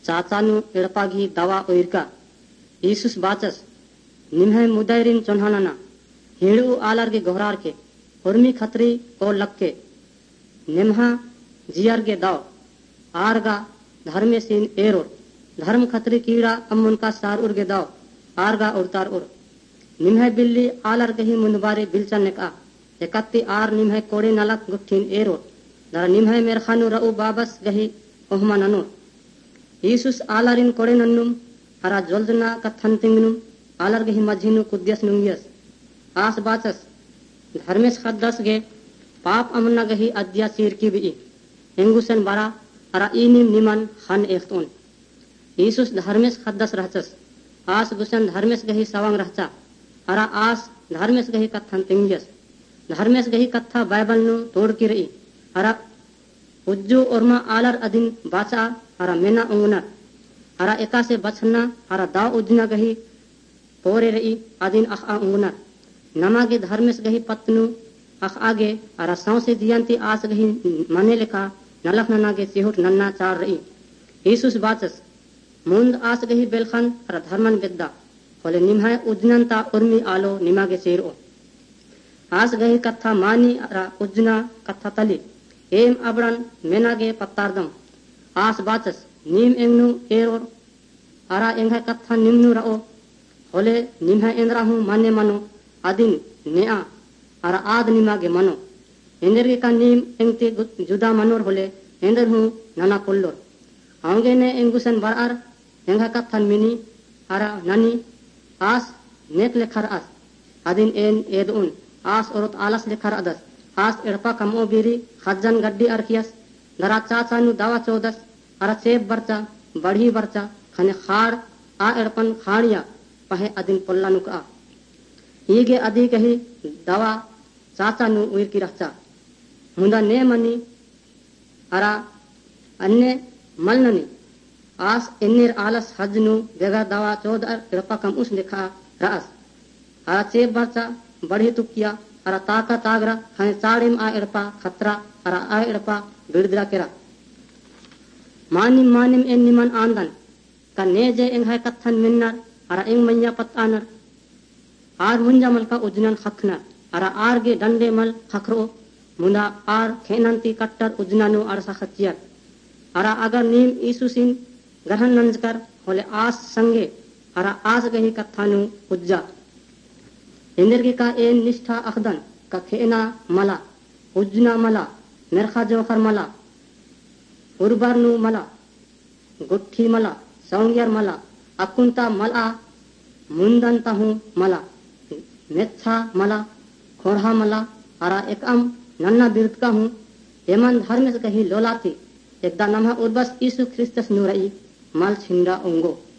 चाचानु एड़पागी दवा ओइरका यीशुस बाचस निम्हे मुदैरिन चोन्हाना हेड़ू आलर के गोहरार के उर्मी खतरी को लक्के निम्हा जियर के दाव आरगा धर्मे सीन एरो धर्म खतरी कीड़ा अम्मुन का सार उर के दाव आरगा उड़तार उर निम्हे बिल्ली आलर गही मुंदबारे बिलचन नेका एकत्ती आर निम्हे कोड़े नलक गुट्ठीन एरो दरा निम्हे मेरखानु रऊ बाबस गही ओहमा ननु यीशुस आलरिन कोड़े नन्नुम हरा जोल्जना कथन तिंगनुम आलर गही मझिनु कुद्यस नुंगियस आस बाचस धर्मेश खद्दस गे पाप अमना गही अद्या सीर की भी एंगुसन बारा हरा इनिम निमन हन एख्तोन यीशुस धर्मेश खद्दस रहचस आस गुसन धर्मेश गही सवंग रहचा हरा आस धर्मेश गही कथन तिंगियस धर्मेश गही कथा बाइबल नु तोड़ की रही हरा उज्जू ओरमा आलर अधीन बाचा हरा मेना उंगना हरा एका से बचना हरा दाव उजना गही पोरे रही अधीन अख उंगना नमागे धर्मेश गही पत्नु अख आगे हरा साव से जियांती आस गही मने लेखा नलख ननागे सिहुट नन्ना चार रही यीशुस बाचस मुंद आस गही बेलखन हरा धर्मन बेद्दा होले निम्हाय उजनंता उर्मी आलो निमागे सेरो आस गही कथा मानी हरा उजना कथा तली एम अबड़न मेनागे पत्तारदम आस बाचस नीम एंगनु एरो अरा एंगा कथा निम्नु रओ होले निम्हा एंद्रा हूँ माने मनो आदिन नेआ अरा आद निमागे मनो एंदर का नीम एंगते जुदा मनोर होले एंदर हूँ नना पुल्लोर आंगे ने एंगुसन बरार एंगा कथा मिनी अरा ननी आस नेक लेखर आस आदिन एन एदउन आस औरत आलस लेखर अदस आस एड़पा कमो बीरी खज्जन गड्डी अरकियस दरा चाचानु दावा चौदस अरा सेब बरचा बढ़ी बरचा खने खाड़ आ एड़पन खाड़िया पहे अदिन पोल्ला नुका ईगे अदी कही दवा चाचानु उइर की रचा मुंदा ने मनी अरा अन्य मलननी आस इन्नीर आलस हजनु बेगर दवा चौदर एड़पा कम उस लिखा रास अरा सेब बरचा बढ़ी तुकिया अरा ताका तागरा खने चाड़िम आ एड़पा खतरा अरा आ एड़पा बिड़दरा केरा मानिम एन निमन आंदन का ने जे एंघाय कथन मिन्नर अरा एंग मैया पत आनर आर मुंजा मल का उजनन खखनर अरा आर गे डंडे मल खखरो मुंदा आर खेनंती कट्टर उजनानु अरसा खचियर अरा अगर नीम ईसुसिन ग्रहण नंजकर होले आस संगे अरा आस गही कथानु उज्जा इंद्र का एन निष्ठा अखदन का खेना मला उजना मला मेरखा जोखर मला उर्बरनु मला गुट्ठी मला सौंगियर मला अकुंता मला मुंदनता हूँ मला मेच्छा मला खोरहा मला अरा एकम नन्ना बिरुद का हूँ एमन धर्म से कही लोलाती एकदा नम्हा उर्बस यीशु ख्रिस्तस नुरई मल छिंडा उंगो